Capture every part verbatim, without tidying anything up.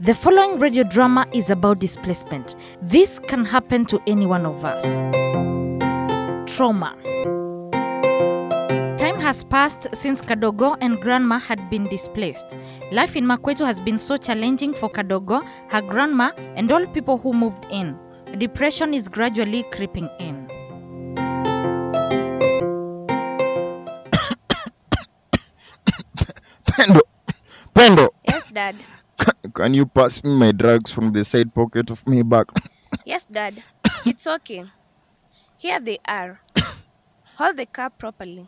The following radio drama is about displacement. This can happen to any one of us. Trauma. Time has passed since Kadogo and Grandma had been displaced. Life in Makwetu has been so challenging for Kadogo, her grandma, and all people who moved in. Depression is gradually creeping in. Pendo, Pendo. Yes, Dad. Can you pass me my drugs from the side pocket of my bag? Yes, Dad. It's okay. Here they are. Hold the cup properly.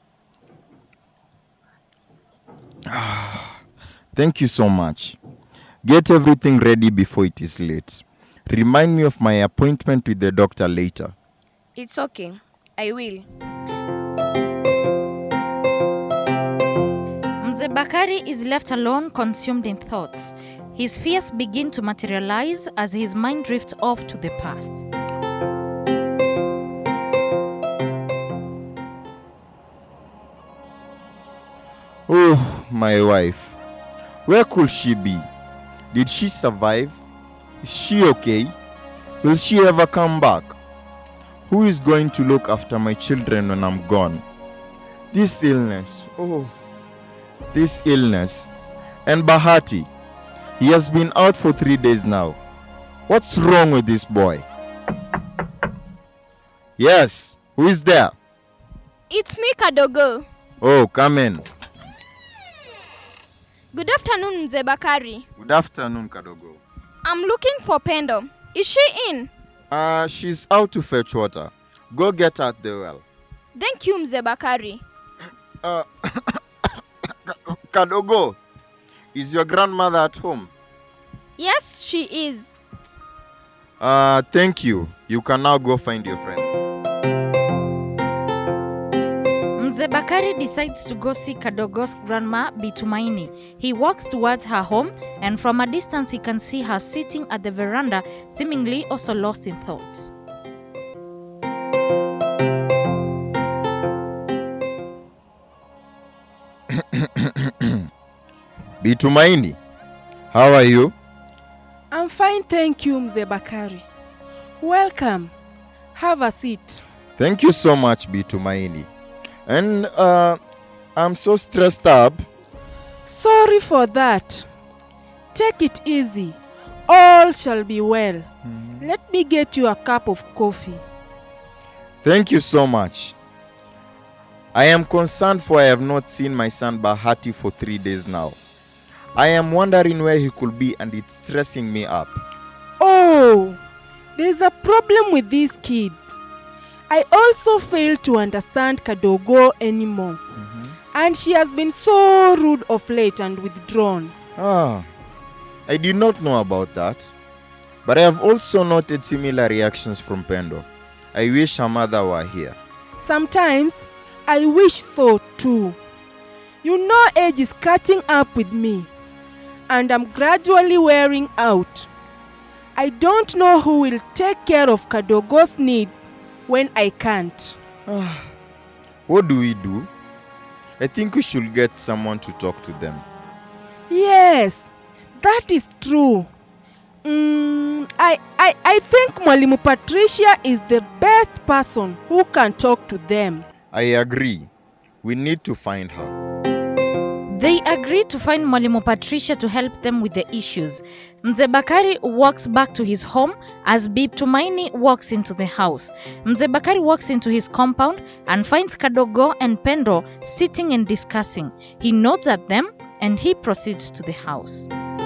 Thank you so much. Get everything ready before it is late. Remind me of my appointment with the doctor later. It's okay. I will. Mzee Bakari is left alone, consumed in thoughts. His fears begin to materialize as his mind drifts off to the past. Oh, my wife. Where could she be? Did she survive? Is she okay? Will she ever come back? Who is going to look after my children when I'm gone? This illness, oh, this illness. And Bahati, he has been out for three days now. What's wrong with this boy? Yes, who is there? It's me, Kadogo. Oh, come in. Good afternoon, Mzee Bakari. Good afternoon, Kadogo. I'm looking for Pendo. Is she in? Uh, she's out to fetch water. Go get her at the well. Thank you, Mzee Bakari. Uh, Kadogo, is your grandmother at home? Yes, she is. Uh, thank you. You can now go find your friend. Mzee Bakari decides to go see Kadogo's grandma, Bitumaini. He walks towards her home, and from a distance he can see her sitting at the veranda, seemingly also lost in thoughts. Bitumaini, how are you? I'm fine, thank you, Mzee Bakari. Welcome. Have a seat. Thank you so much, Bitumaini. And uh, I'm so stressed up. Sorry for that. Take it easy. All shall be well. Mm-hmm. Let me get you a cup of coffee. Thank you so much. I am concerned, for I have not seen my son Bahati for three days now. I am wondering where he could be, and it's stressing me up. Oh, there's a problem with these kids. I also fail to understand Kadogo anymore. Mm-hmm. And she has been so rude of late and withdrawn. Ah, I did not know about that. But I have also noted similar reactions from Pendo. I wish her mother were here. Sometimes, I wish so too. You know, age is catching up with me. And I'm gradually wearing out. I don't know who will take care of Kadogo's needs when I can't. What do we do? I think we should get someone to talk to them. Yes, that is true. Mm, I, I, I think Mwalimu Patricia is the best person who can talk to them. I agree. We need to find her. They agree to find Mwalimu Patricia to help them with the issues. Mzee Bakari walks back to his home as Bitumaini walks into the house. Mzee Bakari walks into his compound and finds Kadogo and Pendo sitting and discussing. He nods at them and he proceeds to the house.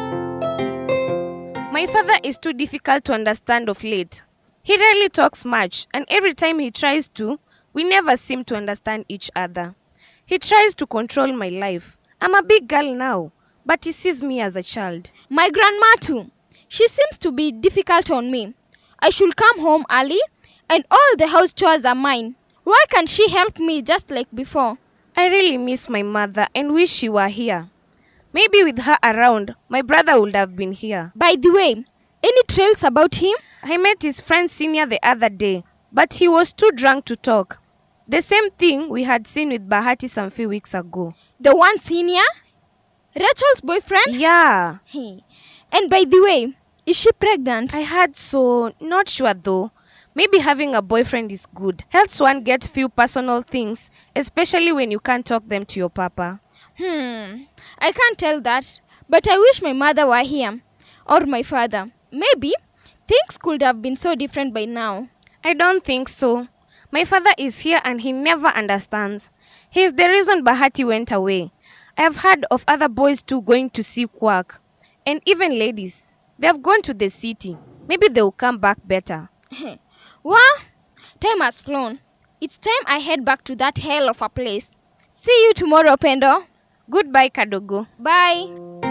My father is too difficult to understand of late. He rarely talks much, and every time he tries to, we never seem to understand each other. He tries to control my life. I'm a big girl now, but he sees me as a child. My grandma too. She seems to be difficult on me. I should come home early, and all the house chores are mine. Why can't she help me just like before? I really miss my mother and wish she were here. Maybe with her around, my brother would have been here. By the way, any trails about him? I met his friend Senior the other day, but he was too drunk to talk. The same thing we had seen with Bahati some few weeks ago. The one Senior? Rachel's boyfriend? Yeah. Hey. And by the way, is she pregnant? I heard so. Not sure though. Maybe having a boyfriend is good. Helps one get few personal things, especially when you can't talk them to your papa. Hmm, I can't tell that. But I wish my mother were here. Or my father. Maybe things could have been so different by now. I don't think so. My father is here and he never understands. He is the reason Bahati went away. I have heard of other boys too going to see Quack. And even ladies. They have gone to the city. Maybe they will come back better. Well, time has flown. It's time I head back to that hell of a place. See you tomorrow, Pendo. Goodbye, Kadogo. Bye.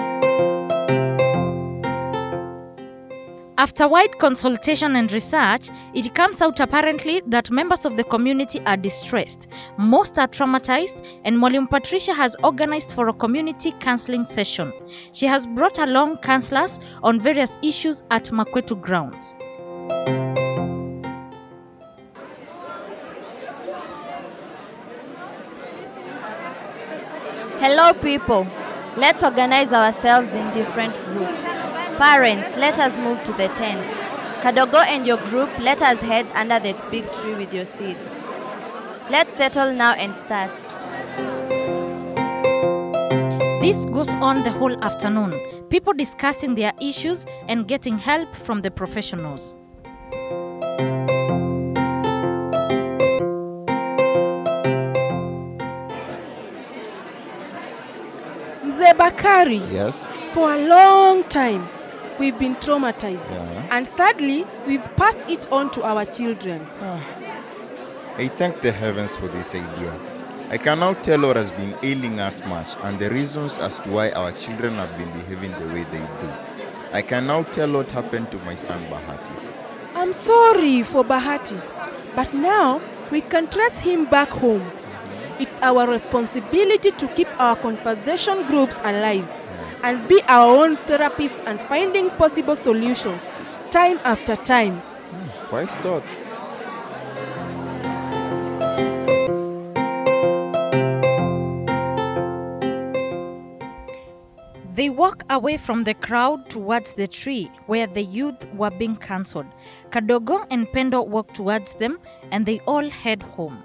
After wide consultation and research, it comes out apparently that members of the community are distressed. Most are traumatized, and Mwalimu Patricia has organized for a community counseling session. She has brought along counselors on various issues at Makwetu grounds. Hello people, let's organize ourselves in different groups. Parents, let us move to the tent. Kadogo and your group, let us head under the big tree with your seeds. Let's settle now and start. This goes on the whole afternoon, people discussing their issues and getting help from the professionals. Mzee Bakari, Yes? for a long time, we've been traumatized. Yeah. And thirdly, we've passed it on to our children. I thank the heavens for this idea. I can now tell what has been ailing us much and the reasons as to why our children have been behaving the way they do. I can now tell what happened to my son Bahati. I'm sorry for Bahati, but now we can trace him back home. It's our responsibility to keep our conversation groups alive Yes. and be our own therapists and finding possible solutions time after time. Hmm, wise thoughts. They walk away from the crowd towards the tree where the youth were being cancelled. Kadogo and Pendo walk towards them and they all head home.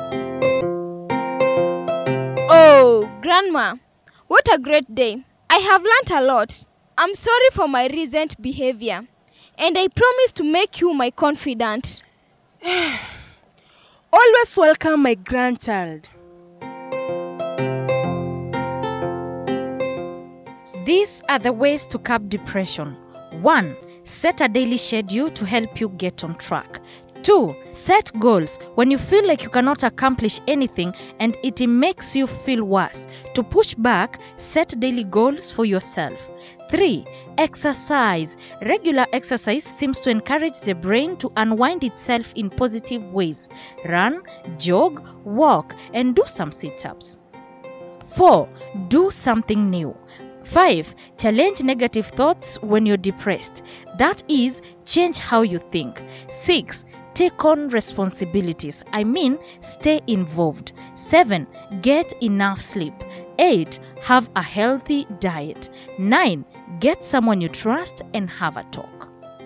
Oh, Grandma, what a great day. I have learnt a lot. I'm sorry for my recent behavior, and I promise to make you my confidant. Always welcome my grandchild. These are the ways to curb depression. one. Set a daily schedule to help you get on track. two. Set goals when you feel like you cannot accomplish anything and it makes you feel worse. To push back, set daily goals for yourself. three. Exercise. Regular exercise seems to encourage the brain to unwind itself in positive ways. Run, jog, walk, and do some sit-ups. four. Do something new. five. Challenge negative thoughts when you're depressed. That is, change how you think. six. Take on responsibilities. I mean, stay involved. seven. Get enough sleep. eight. Have a healthy diet. nine. Get someone you trust and have a talk.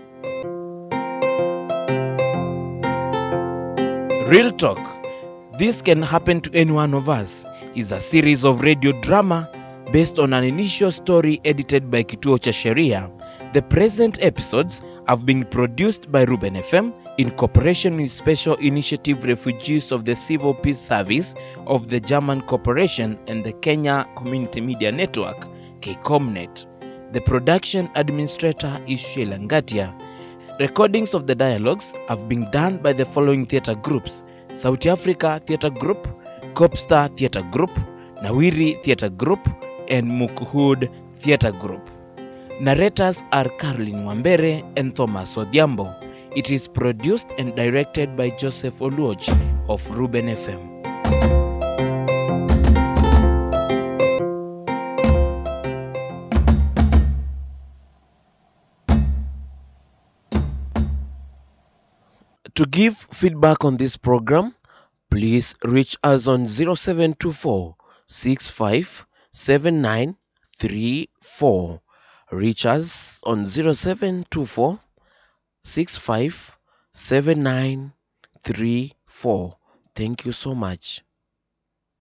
Real Talk. This Can Happen to Any One of Us is a series of radio drama based on an initial story edited by Kituo cha Sheria. The present episodes have been produced by Ruben F M in cooperation with Special Initiative Refugees of the Civil Peace Service of the German Corporation and the Kenya Community Media Network, KCOMNET. The production administrator is Sheila Ngatia. Recordings of the dialogues have been done by the following theatre groups: South Africa Theatre Group, Copstar Theatre Group, Nawiri Theatre Group, and Mukhood Theatre Group. Narrators are Caroline Wambere and Thomas Odhiambo. It is produced and directed by Joseph Oluoch of Ruben F M. To give feedback on this program, please reach us on zero seven two four, six five seven nine three four. reach us on zero seven two four six five seven nine three four. Thank you so much.